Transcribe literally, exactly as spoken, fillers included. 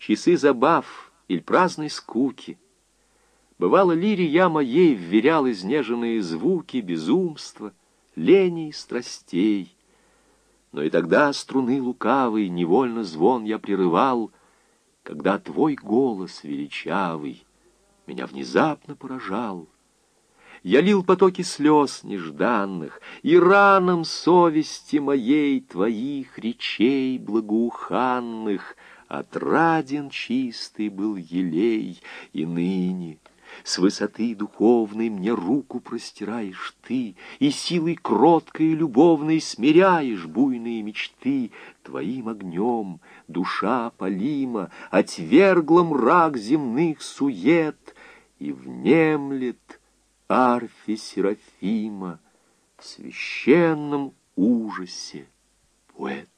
часы забав или праздной скуки. Бывало, лире я моей вверял изнеженные звуки безумства, лени и страстей. Но и тогда струны лукавый невольно звон я прерывал, когда твой голос величавый меня внезапно поражал. Я лил потоки слез нежданных, и ранам совести моей твоих речей благоуханных отраден чистый был елей, и ныне с высоты духовной мне руку простираешь ты, и силой кроткой и любовной смиряешь буйные мечты. Твоим огнем душа полима отвергла мрак земных сует и внемлет арфе Серафима в священном ужасе поэт.